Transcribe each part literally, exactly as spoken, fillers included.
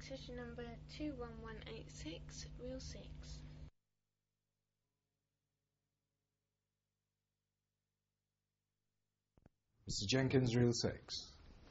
session number two one one eight six, reel six. Mister Jenkins, reel six.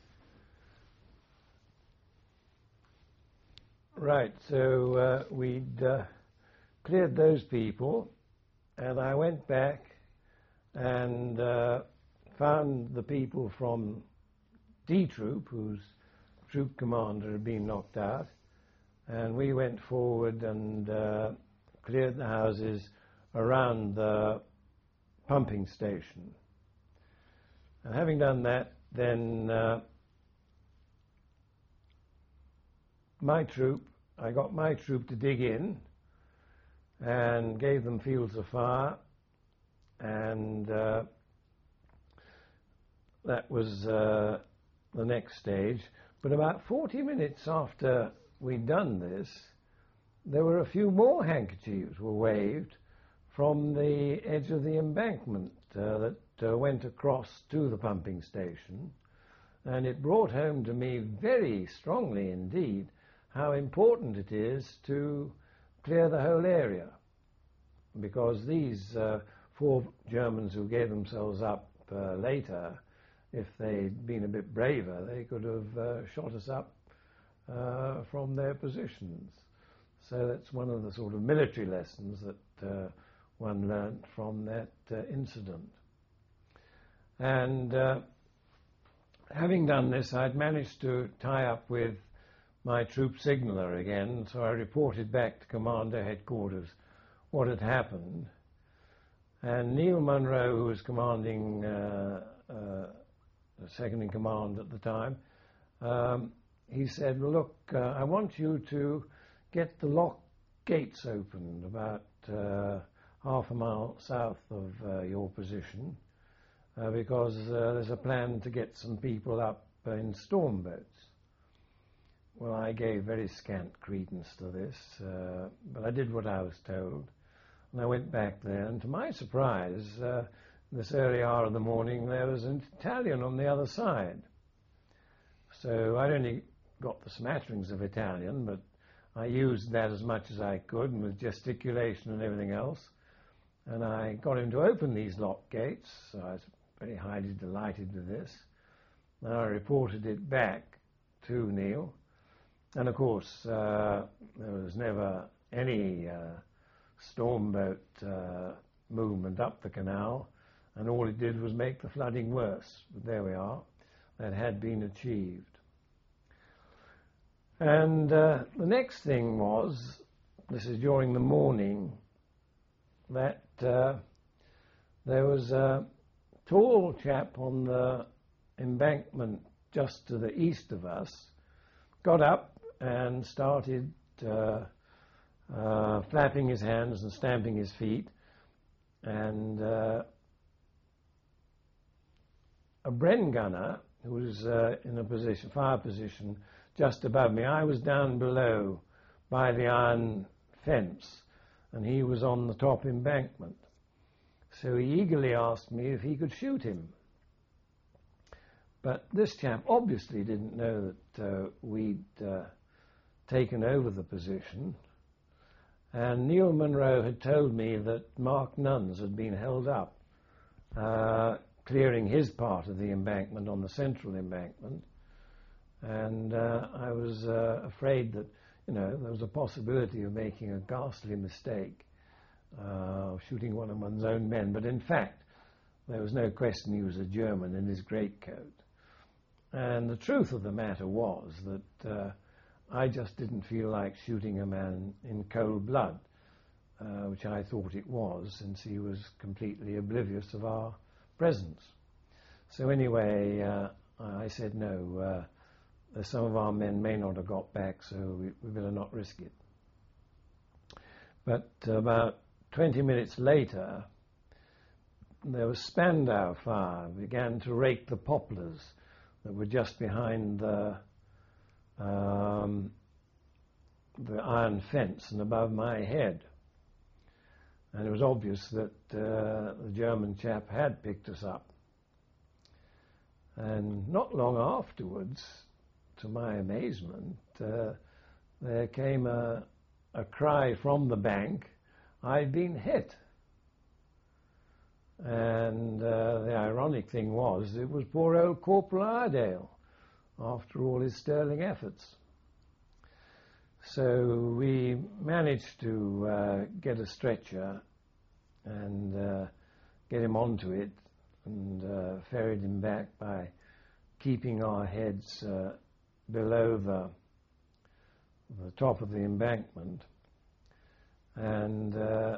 Right, so uh, we'd uh, cleared those people, and I went back and uh, found the people from D Troop, whose troop commander had been knocked out, and we went forward and uh, cleared the houses around the pumping station. And having done that, then uh, my troop, I got my troop to dig in and gave them fields of fire, and uh, that was uh, the next stage. But about forty minutes after we'd done this, there were a few more handkerchiefs were waved from the edge of the embankment uh, that uh, went across to the pumping station, and it brought home to me very strongly indeed how important it is to clear the whole area, because these uh, four Germans who gave themselves up uh, later, if they'd been a bit braver, they could have uh, shot us up uh, from their positions. So that's one of the sort of military lessons that uh, one learnt from that uh, incident. And uh, having done this, I'd managed to tie up with my troop signaller again, so I reported back to Commander Headquarters what had happened. And Neil Munro, who was commanding, uh, uh, the second in command at the time, um, he said, well, look, uh, I want you to get the lock gates opened about uh, half a mile south of uh, your position, uh, because uh, there's a plan to get some people up uh, in storm boats. Well, I gave very scant credence to this, uh, but I did what I was told. And I went back there, and to my surprise, uh, this early hour of the morning, there was an Italian on the other side. So I'd only got the smatterings of Italian, but I used that as much as I could, and with gesticulation and everything else. And I got him to open these lock gates, so I was very highly delighted with this. And I reported it back to Neil. And of course, uh, there was never any uh, storm boat uh, movement up the canal, and all it did was make the flooding worse. But there we are. That had been achieved. And uh, the next thing was, this is during the morning, that uh, there was a tall chap on the embankment just to the east of us, got up and started uh, uh, flapping his hands and stamping his feet, and uh, a Bren gunner who was uh, in a position, fire position just above me. I was down below by the iron fence, and he was on the top embankment. So he eagerly asked me if he could shoot him. But this chap obviously didn't know that uh, we'd uh, taken over the position, and Neil Munro had told me that Mark Nuns had been held up, uh, clearing his part of the embankment on the central embankment, and uh, I was uh, afraid that, you know, there was a possibility of making a ghastly mistake, uh, of shooting one of one's own men, but in fact there was no question he was a German in his greatcoat. And the truth of the matter was that uh, I just didn't feel like shooting a man in cold blood, uh, which I thought it was, since he was completely oblivious of our presence. So anyway, uh, I said, no, uh, some of our men may not have got back, so we, we better not risk it. But about twenty minutes later, there was Spandau fire, began to rake the poplars that were just behind the, um, the iron fence and above my head. And it was obvious that uh, the German chap had picked us up. And not long afterwards, to my amazement, uh, there came a, a cry from the bank, "I've been hit." And uh, the ironic thing was, it was poor old Corporal Iredale, after all his sterling efforts. So we managed to uh, get a stretcher and uh, get him onto it and uh, ferried him back by keeping our heads uh, below the, the top of the embankment. And uh,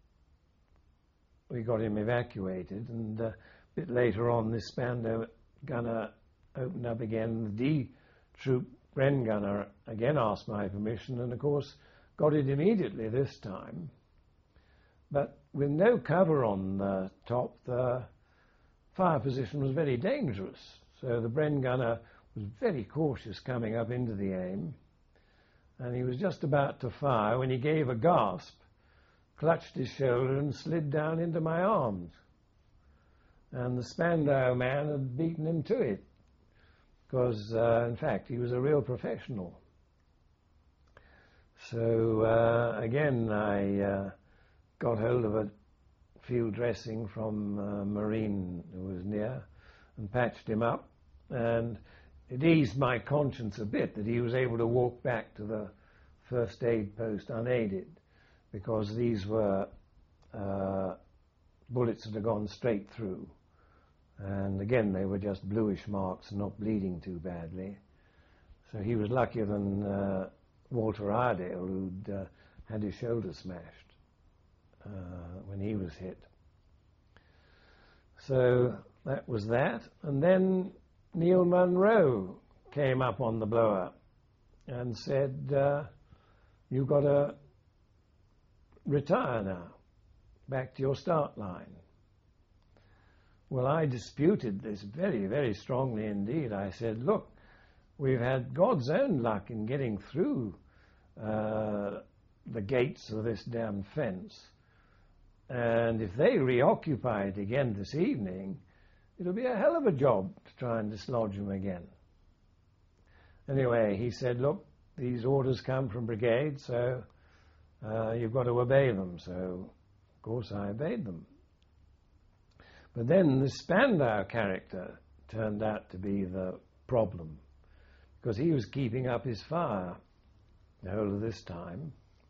we got him evacuated, and uh, a bit later on this Spandau gunner opened up again. The D Troop Bren gunner again asked my permission, and of course got it immediately this time. But with no cover on the top, the fire position was very dangerous. So the Bren gunner was very cautious coming up into the aim, and he was just about to fire when he gave a gasp, clutched his shoulder and slid down into my arms. And the Spandau man had beaten him to it, because, uh, in fact, he was a real professional. So, uh, again, I uh, got hold of a field dressing from a Marine who was near and patched him up, and it eased my conscience a bit that he was able to walk back to the first aid post unaided, because these were uh, bullets that had gone straight through. And again, they were just bluish marks and not bleeding too badly. So he was luckier than uh, Walter Iredale, who'd uh, had his shoulder smashed uh, when he was hit. So that was that. And then Neil Munro came up on the blower and said, uh, "You've got to retire now, back to your start line." Well, I disputed this very, very strongly indeed. I said, "Look, we've had God's own luck in getting through uh, the gates of this damn fence, and if they reoccupy it again this evening, it'll be a hell of a job to try and dislodge them again." Anyway, he said, "Look, these orders come from brigade, so uh, you've got to obey them." So, of course, I obeyed them. But then the Spandau character turned out to be the problem, because he was keeping up his fire the whole of this time.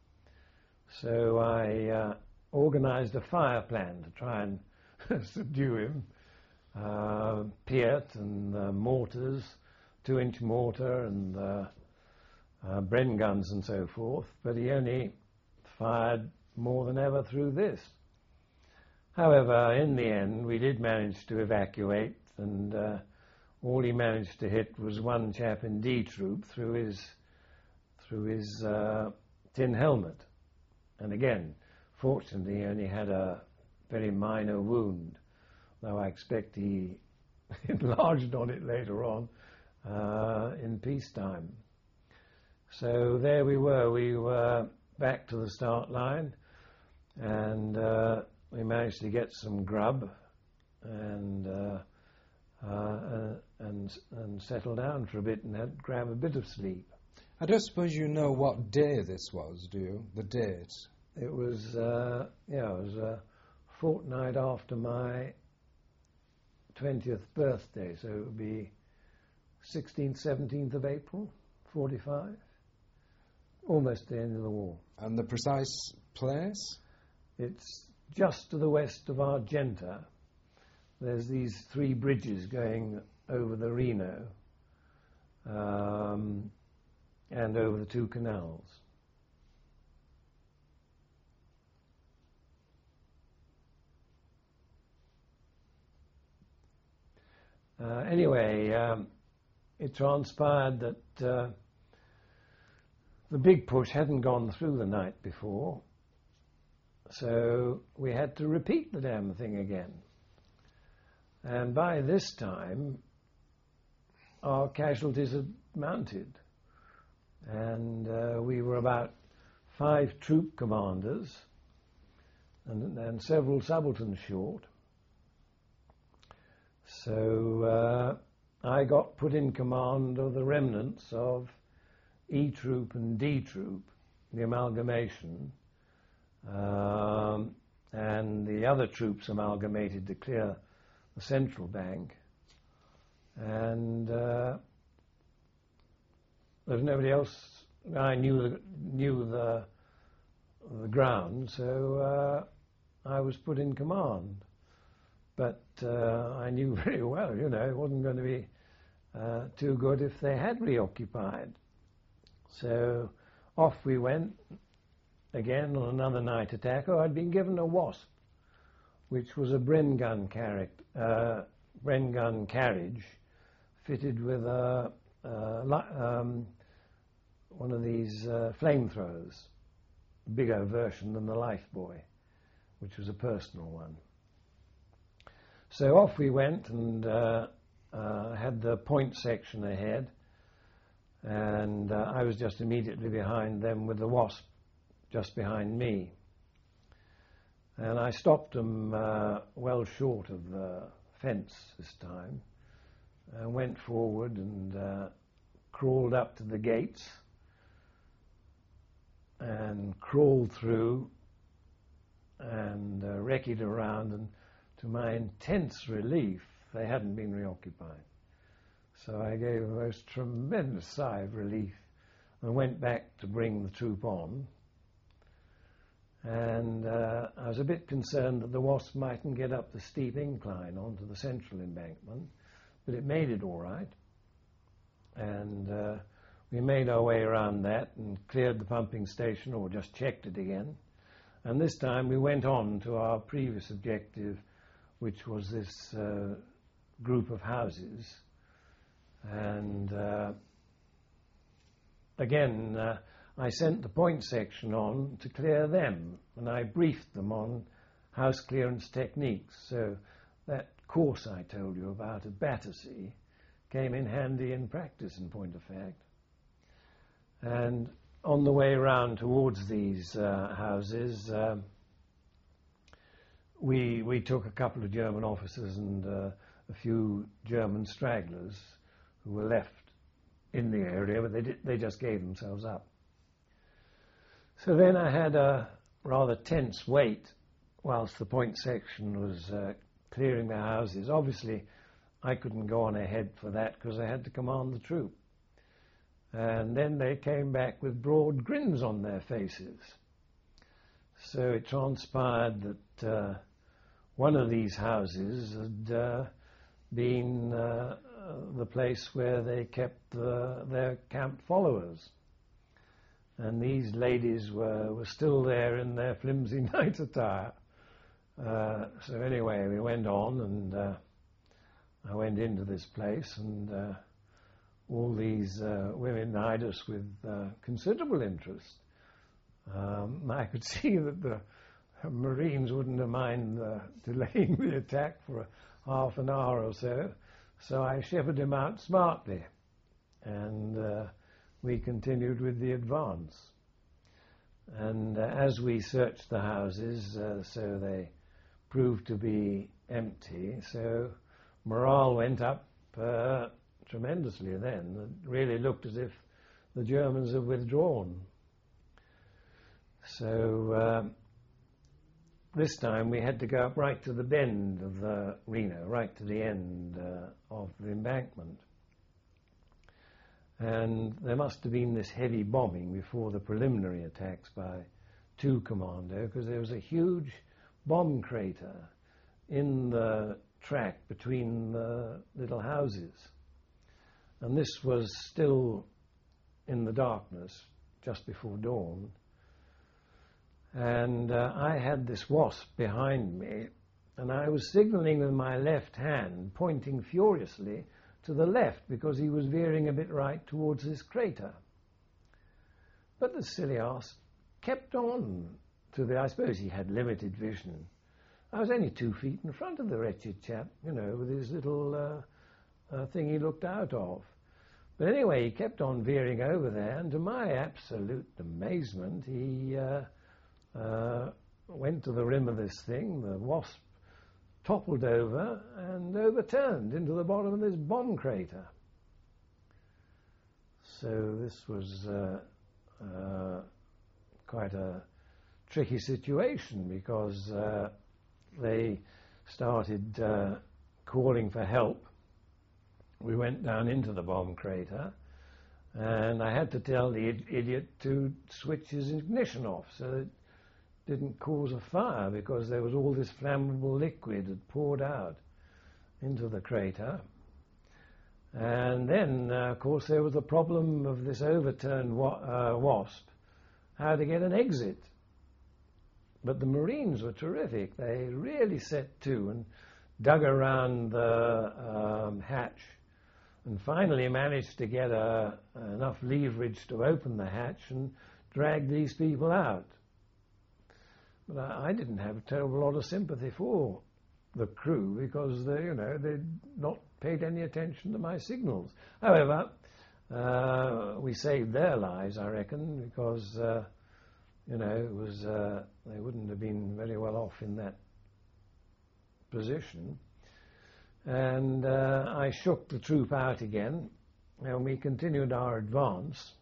So I uh, organized a fire plan to try and subdue him. Uh, Piat and uh, mortars, two-inch mortar and uh, uh, Bren guns and so forth, but he only fired more than ever through this. However, in the end, we did manage to evacuate, and uh, all he managed to hit was one chap in D Troop through his through his uh, tin helmet. And again, fortunately, he only had a very minor wound, though I expect he enlarged on it later on uh, in peacetime. So there we were. We were back to the start line, and uh, we managed to get some grub and uh, uh, and and settle down for a bit and had, grab a bit of sleep. I don't suppose you know what day this was, do you? The date? It was uh, yeah, it was a fortnight after my twentieth birthday, so it would be sixteenth, seventeenth of April, forty-five, almost the end of the war. And the precise place? It's just to the west of Argenta. There's these three bridges going over the Reno um, and over the two canals. Uh, anyway, um, it transpired that uh, the big push hadn't gone through the night before, so we had to repeat the damn thing again. And by this time, our casualties had mounted, and uh, we were about five troop commanders and, and several subalterns short. So uh, I got put in command of the remnants of E Troop and D Troop, the amalgamation, um, and the other troops amalgamated to clear the central bank, and uh, there was nobody else. I knew the, knew the the ground, so uh, I was put in command. But uh, I knew very well, you know, it wasn't going to be uh, too good if they had reoccupied. So off we went again on another night attack. Oh, I'd been given a Wasp, which was a Bren gun, uh, Bren gun carriage fitted with a, uh, um, one of these uh, flamethrowers, bigger version than the Lifebuoy, which was a personal one. So off we went, and uh, uh, had the point section ahead, and uh, I was just immediately behind them with the Wasp just behind me. And I stopped them uh, well short of the fence this time, and went forward and uh, crawled up to the gates and crawled through and uh, recce'd around, and to my intense relief, they hadn't been reoccupied. So I gave a most tremendous sigh of relief and went back to bring the troop on. And uh, I was a bit concerned that the Wasp mightn't get up the steep incline onto the central embankment, but it made it all right. And uh, we made our way around that and cleared the pumping station, or just checked it again. And this time we went on to our previous objective, which was this uh, group of houses. And uh, again, uh, I sent the point section on to clear them, and I briefed them on house clearance techniques. So that course I told you about at Battersea came in handy in practice, in point of fact. And on the way round towards these uh, houses, uh, we we took a couple of German officers and uh, a few German stragglers who were left in the area, but they did, they just gave themselves up. So then I had a rather tense wait whilst the point section was uh, clearing the houses. Obviously, I couldn't go on ahead for that because I had to command the troop. And then they came back with broad grins on their faces. So it transpired that uh, one of these houses had uh, been uh, the place where they kept the, their camp followers. And these ladies were, were still there in their flimsy night attire. Uh, so anyway, we went on, and uh, I went into this place, and uh, all these uh, women eyed us with uh, considerable interest. Um, I could see that the Marines wouldn't have minded uh, delaying the attack for a half an hour or so, so I shepherded him out smartly, and uh, we continued with the advance. And uh, as we searched the houses, uh, so they proved to be empty, so morale went up uh, tremendously then. It really looked as if the Germans had withdrawn. So uh, this time we had to go up right to the bend of the Reno, right to the end uh, of the embankment. And there must have been this heavy bombing before the preliminary attacks by two Commando, because there was a huge bomb crater in the track between the little houses. And this was still in the darkness, just before dawn. And uh, I had this Wasp behind me, and I was signaling with my left hand, pointing furiously to the left, because he was veering a bit right towards this crater. But the silly ass kept on to the, I suppose he had limited vision. I was only two feet in front of the wretched chap, you know, with his little uh, uh, thing he looked out of. But anyway, he kept on veering over there, and to my absolute amazement, he uh, uh, went to the rim of this thing. The Wasp toppled over and overturned into the bottom of this bomb crater. So this was uh, uh, quite a tricky situation, because uh, they started uh, calling for help. We went down into the bomb crater, and I had to tell the id- idiot to switch his ignition off so it didn't cause a fire, because there was all this flammable liquid that poured out into the crater. And then, uh, of course, there was the problem of this overturned wa- uh, WASP, how to get an exit. But the Marines were terrific. They really set to and dug around the um, hatch, and finally managed to get a, enough leverage to open the hatch and drag these people out. But I, I didn't have a terrible lot of sympathy for the crew, because they, you know, they'd not paid any attention to my signals. However, uh, we saved their lives, I reckon, because uh, you know, it was uh, they wouldn't have been very well off in that position. And uh, I shook the troop out again, and we continued our advance.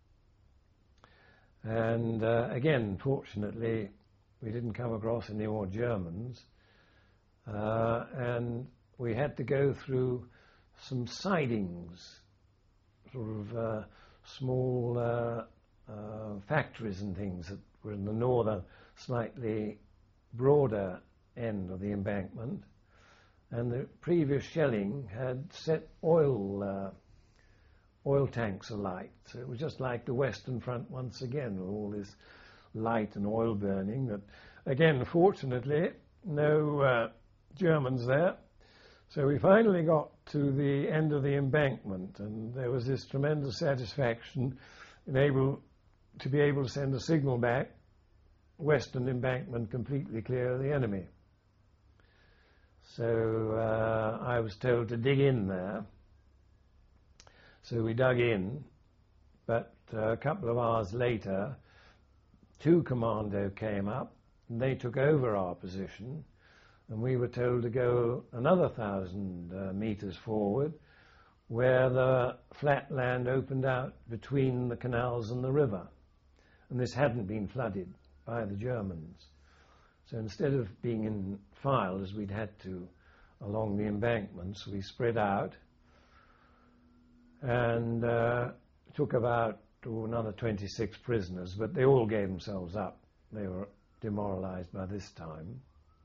And uh, again, fortunately, we didn't come across any more Germans. Uh, and we had to go through some sidings, sort of uh, small uh, uh, factories and things that were in the northern, slightly broader end of the embankment. And the previous shelling had set oil uh, oil tanks alight. So it was just like the Western Front once again, with all this light and oil burning. But again, fortunately, no uh, Germans there. So we finally got to the end of the embankment, and there was this tremendous satisfaction in able to be able to send a signal back, Western embankment completely clear of the enemy. So uh, I was told to dig in there. So we dug in, but uh, a couple of hours later, two commando came up, and they took over our position, and we were told to go another thousand uh, meters forward, where the flat land opened out between the canals and the river, and this hadn't been flooded by the Germans. So instead of being in file, as we'd had to along the embankments, we spread out and uh, took about oh, another twenty-six prisoners, but they all gave themselves up. They were demoralized by this time.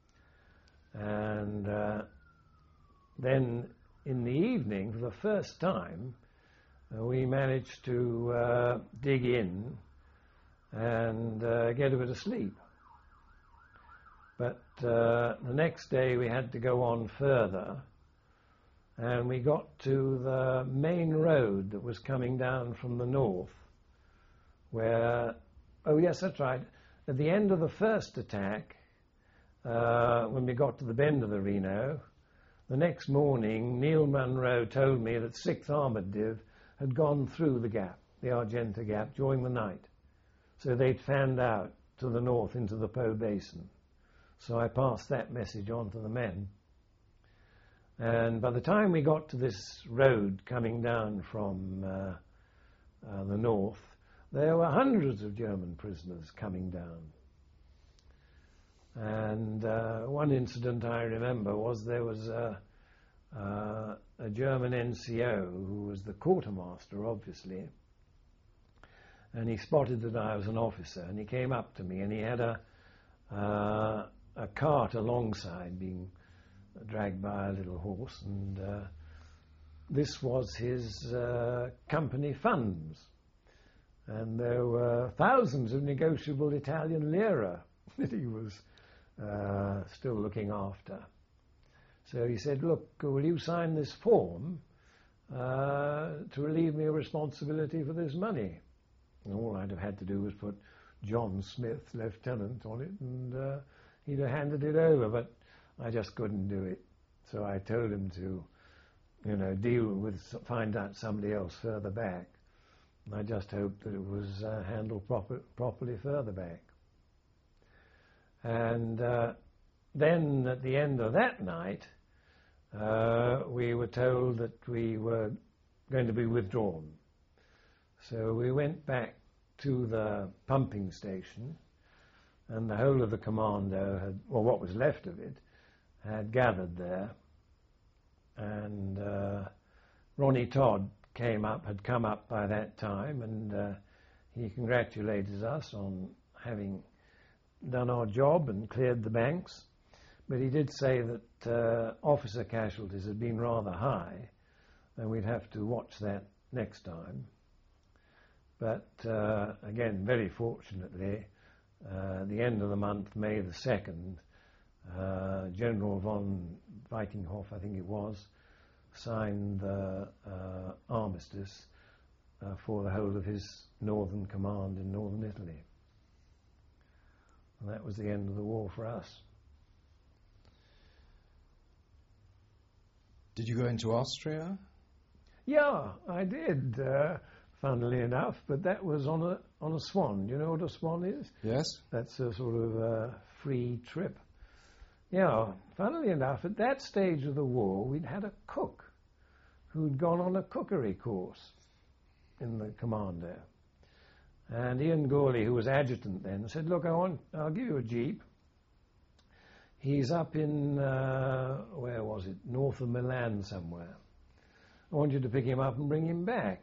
And uh, then in the evening, for the first time, uh, we managed to uh, dig in and uh, get a bit of sleep. But uh, the next day we had to go on further, and we got to the main road that was coming down from the north, where, oh yes, that's right, at the end of the first attack, uh, when we got to the bend of the Reno, the next morning Neil Munro told me that sixth Armoured Div had gone through the gap, the Argenta Gap, during the night. So they'd fanned out to the north into the Po Basin. So I passed that message on to the men. And by the time we got to this road coming down from uh, uh, the north, there were hundreds of German prisoners coming down. And uh, one incident I remember was there was a, uh, a German N C O who was the quartermaster, obviously, and he spotted that I was an officer, and he came up to me, and he had a uh, a cart alongside being dragged by a little horse, and uh, this was his uh, company funds, and there were thousands of negotiable Italian lira that he was uh, still looking after. So he said, look, will you sign this form uh, to relieve me of responsibility for this money? And all I'd have had to do was put John Smith, Lieutenant, on it, and uh, he'd have handed it over, but I just couldn't do it. So I told him to, you know, deal with, find out somebody else further back. And I just hoped that it was uh, handled proper, properly further back. And uh, then at the end of that night, uh, we were told that we were going to be withdrawn. So we went back to the pumping station, and the whole of the commando had, well, what was left of it, had gathered there. And uh, Ronnie Todd came up, had come up by that time, and uh, he congratulated us on having done our job and cleared the banks. But he did say that uh, officer casualties had been rather high, and we'd have to watch that next time. But uh, again, very fortunately, uh, at the end of the month, May the second, uh, General von Weitinghoff, I think it was, signed the uh, armistice uh, for the whole of his northern command in northern Italy. And that was the end of the war for us. Did you go into Austria? Yeah, I did, uh, funnily enough, but that was on a on a swan. Do you know what a swan is? Yes. That's a sort of uh, free trip. Yeah, funnily enough, at that stage of the war, we'd had a cook who'd gone on a cookery course in the commando. And Ian Gawley, who was adjutant then, said, look, I want, I'll give you a jeep. He's up in, uh, where was it, north of Milan somewhere. I want you to pick him up and bring him back.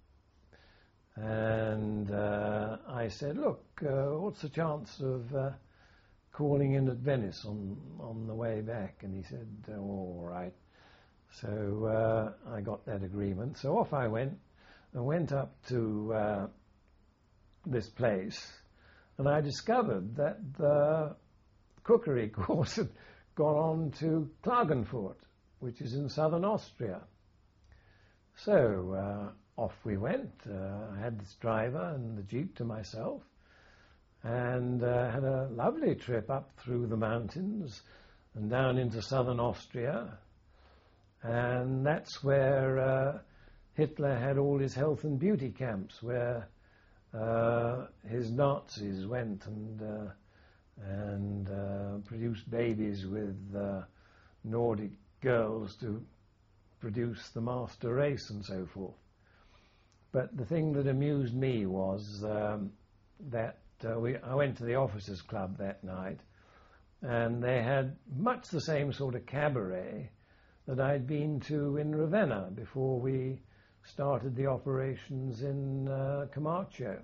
And uh, I said, look, uh, what's the chance of uh, calling in at Venice on, on the way back? And he said, oh, all right. So uh, I got that agreement. So off I went. I went up to uh, this place, and I discovered that the cookery course had gone on to Klagenfurt, which is in southern Austria. So uh, off we went. Uh, I had this driver and the jeep to myself, and uh, had a lovely trip up through the mountains and down into southern Austria. And that's where uh, Hitler had all his health and beauty camps, where uh, his Nazis went and uh, and uh, produced babies with uh, Nordic girls to produce the master race and so forth. But the thing that amused me was um, that uh, we, I went to the officers' club that night, and they had much the same sort of cabaret that I'd been to in Ravenna before we started the operations in uh, Camacho.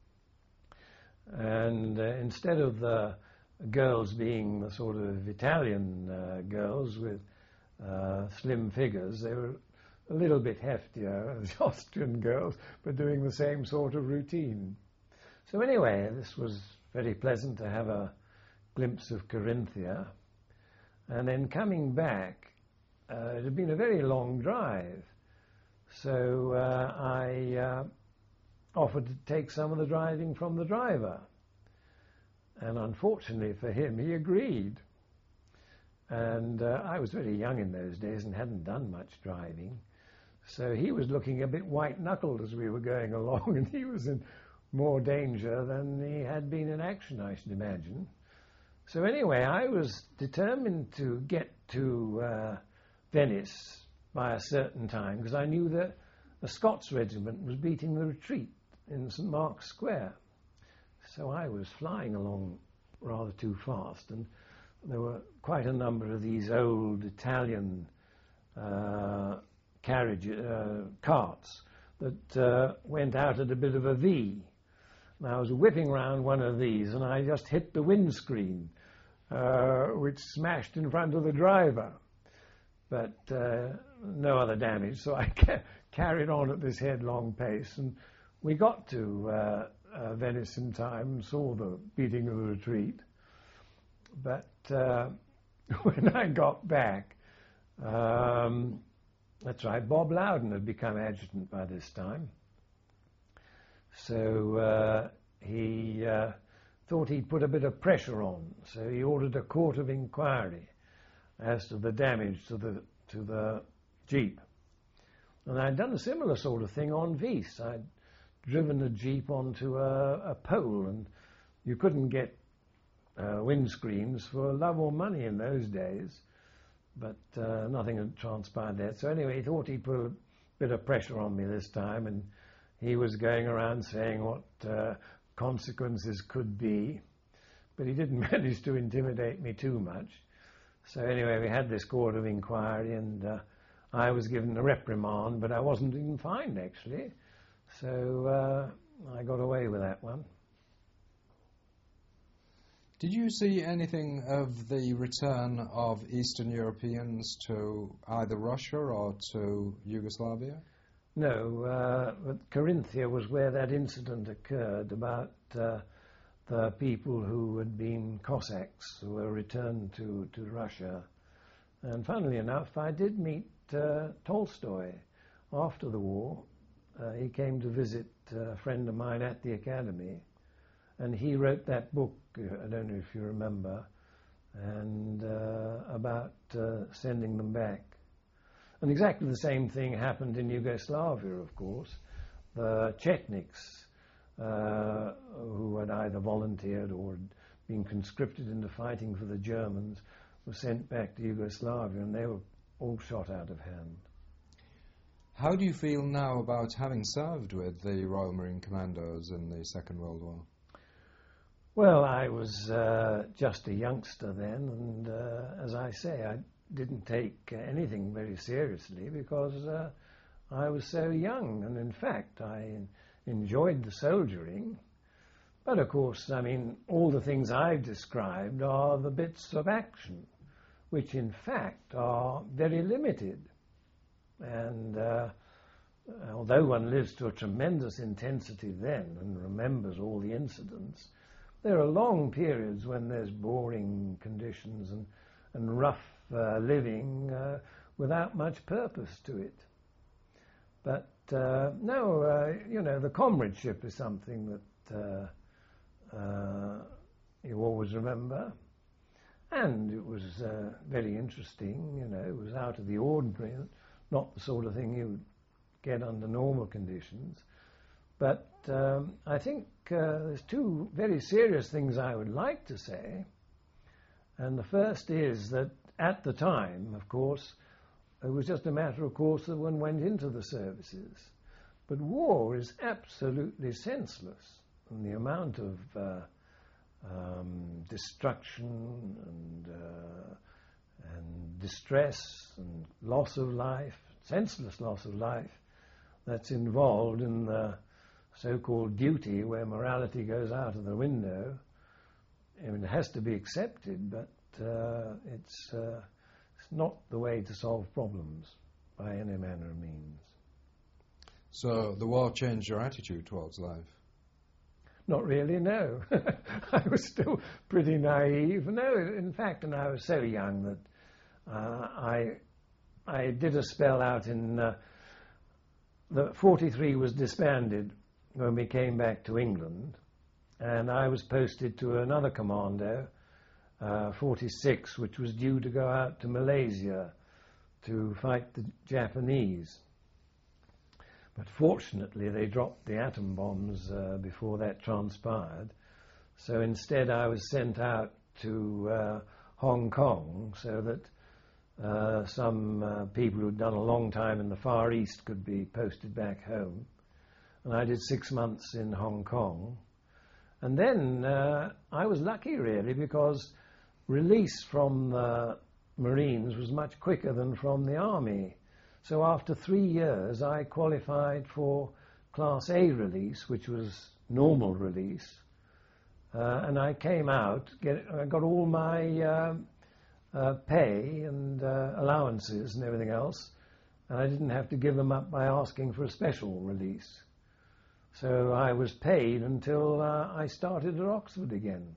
And uh, instead of the girls being the sort of Italian uh, girls with uh, slim figures, they were a little bit heftier as Austrian girls, but doing the same sort of routine. So anyway, this was very pleasant to have a glimpse of Carinthia. And then coming back, uh, it had been a very long drive. So uh, I uh, offered to take some of the driving from the driver. And unfortunately for him, he agreed. And uh, I was very young in those days and hadn't done much driving. So he was looking a bit white-knuckled as we were going along, and he was in more danger than he had been in action, I should imagine. So anyway, I was determined to get to uh, Venice by a certain time, because I knew that a Scots regiment was beating the retreat in Saint Mark's Square. So I was flying along rather too fast, and there were quite a number of these old Italian uh, carriage uh, carts that uh, went out at a bit of a V. And I was whipping round one of these, and I just hit the windscreen, uh, which smashed in front of the driver. But uh, no other damage, so I ca- carried on at this headlong pace, and we got to uh, uh, Venice in time and saw the beating of the retreat. But uh, when I got back, um, that's right, Bob Loudon had become adjutant by this time. So uh, he uh, thought he'd put a bit of pressure on, so he ordered a court of inquiry as to the damage to the to the Jeep. And I'd done a similar sort of thing on Wies. I'd driven a Jeep onto a, a pole, and you couldn't get uh, windscreens for love or money in those days, but uh, nothing had transpired there. So anyway, he thought he'd put a bit of pressure on me this time, and he was going around saying what uh, consequences could be, but he didn't manage to intimidate me too much. So anyway, we had this court of inquiry, and uh, I was given a reprimand, but I wasn't even fined, actually. So uh, I got away with that one. Did you see anything of the return of Eastern Europeans to either Russia or to Yugoslavia? No, uh, but Carinthia was where that incident occurred about uh, the people who had been Cossacks who were returned to, to Russia. And funnily enough, I did meet uh, Tolstoy after the war. Uh, he came to visit a friend of mine at the academy, and he wrote that book, uh, I don't know if you remember, and uh, about uh, sending them back. And exactly the same thing happened in Yugoslavia, of course. The Chetniks, uh, who had either volunteered or had been conscripted into fighting for the Germans, were sent back to Yugoslavia, and they were all shot out of hand. How do you feel now about having served with the Royal Marine Commandos in the Second World War? Well, I was uh, just a youngster then, and uh, as I say, I didn't take uh, anything very seriously because uh, I was so young, and in fact I enjoyed the soldiering. But of course, I mean, all the things I've described are the bits of action, which in fact are very limited. And uh, although one lives to a tremendous intensity then and remembers all the incidents, there are long periods when there's boring conditions and, and rough uh, living uh, without much purpose to it. But uh, no, uh, you know, the comradeship is something that uh, uh, you always remember. And it was uh, very interesting, you know, it was out of the ordinary, not the sort of thing you would get under normal conditions. But um, I think uh, there's two very serious things I would like to say. And the first is that at the time, of course, it was just a matter of course that one went into the services. But war is absolutely senseless. And the amount of uh, um, destruction and, uh, and distress and loss of life, senseless loss of life, that's involved in the so-called duty where morality goes out of the window. I mean, it has to be accepted, but uh, it's, uh, it's not the way to solve problems by any manner of means. So the war changed your attitude towards life? Not really, no. I was still pretty naive. No, in fact, and I was so young that uh, I I did a spell out in... Uh, the forty-three was disbanded when we came back to England, and I was posted to another commando, uh, forty-six, which was due to go out to Malaysia to fight the Japanese. But fortunately, they dropped the atom bombs uh, before that transpired. So instead, I was sent out to uh, Hong Kong so that uh, some uh, people who'd done a long time in the Far East could be posted back home. And I did six months in Hong Kong. And then uh, I was lucky, really, because release from the Marines was much quicker than from the Army. So after three years, I qualified for Class A release, which was normal release. Uh, and I came out, get, I got all my uh, uh, pay and uh, allowances and everything else, and I didn't have to give them up by asking for a special release. So I was paid until uh, I started at Oxford again.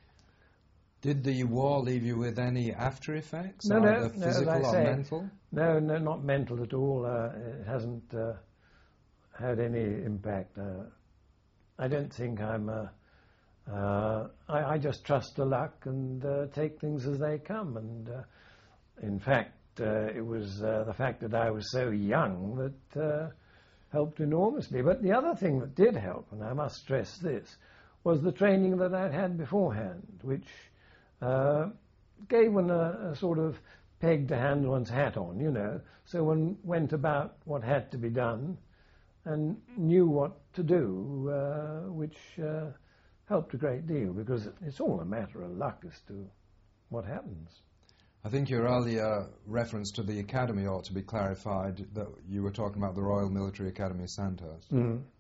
Did the war leave you with any after effects, no, either no, physical no, or say, mental? No, no, not mental at all. Uh, it hasn't uh, had any impact. Uh, I don't think I'm... Uh, uh, I, I just trust the luck and uh, take things as they come. And uh, in fact, uh, it was uh, the fact that I was so young that uh, helped enormously. But the other thing that did help, and I must stress this, was the training that I'd had beforehand, which uh, gave one a, a sort of peg to hang one's hat on, you know. So one went about what had to be done, and knew what to do, uh, which uh, helped a great deal, because it's all a matter of luck as to what happens. I think your earlier reference to the academy ought to be clarified, that you were talking about the Royal Military Academy Sandhurst. Mm.